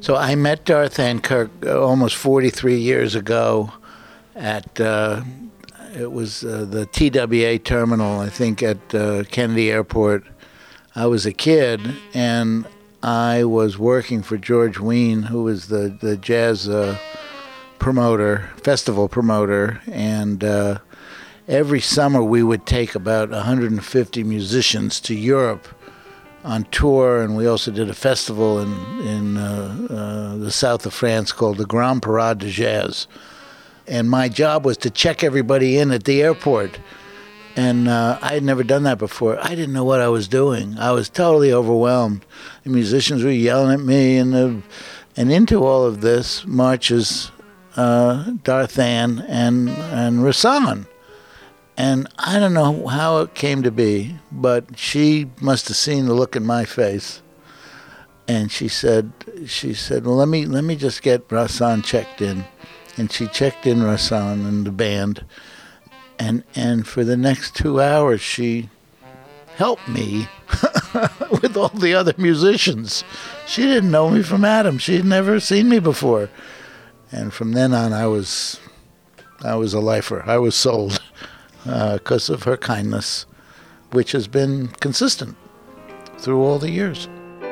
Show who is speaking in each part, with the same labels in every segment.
Speaker 1: So I met Darth Ann Kirk almost 43 years ago at, it was the TWA terminal, I think, at Kennedy Airport. I was a kid, and I was working for George Wein, who was the jazz promoter, festival promoter, and every summer we would take about 150 musicians to Europe on tour, and we also did a festival in the south of France called the Grand Parade de Jazz. And my job was to check everybody in at the airport. And I had never done that before. I didn't know what I was doing. I was totally overwhelmed. The musicians were yelling at me, and into all of this marches Darth Ann and Rahsaan. And I don't know how it came to be, but she must have seen the look in my face. And she said, well, let me just get Rahsaan checked in. And she checked in Rahsaan and the band. And for the next 2 hours, she helped me with all the other musicians. She didn't know me from Adam. She'd never seen me before. And from then on, I was a lifer. I was sold. Because of her kindness, which has been consistent through all the years.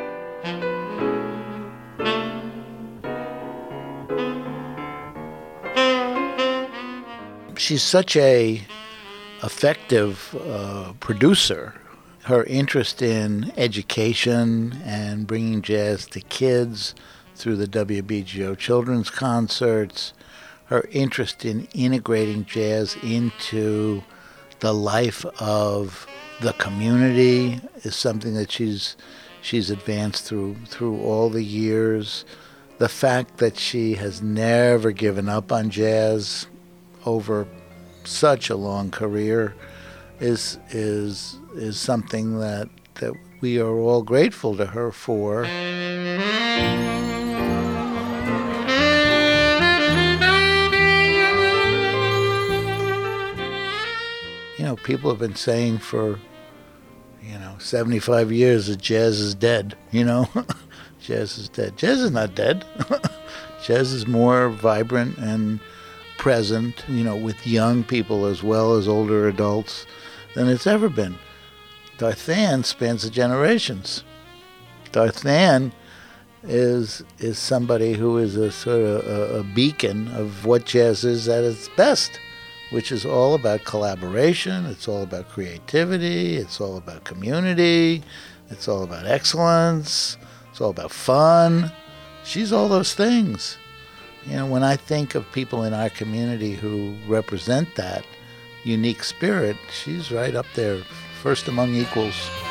Speaker 1: She's such a effective producer. Her interest in education and bringing jazz to kids through the WBGO children's concerts, her interest in integrating jazz into the life of the community is something that she's advanced through all the years. The fact that she has never given up on jazz over such a long career is something that we are all grateful to her for. You know, people have been saying for, 75 years that jazz is dead, Jazz is dead. Jazz is not dead. Jazz is more vibrant and present, with young people as well as older adults than it's ever been. Darth Ann spans the generations. Darth Ann is somebody who is a sort of a beacon of what jazz is at its best, which is all about collaboration, it's all about creativity, it's all about community, it's all about excellence, it's all about fun. She's all those things. When I think of people in our community who represent that unique spirit, she's right up there, first among equals.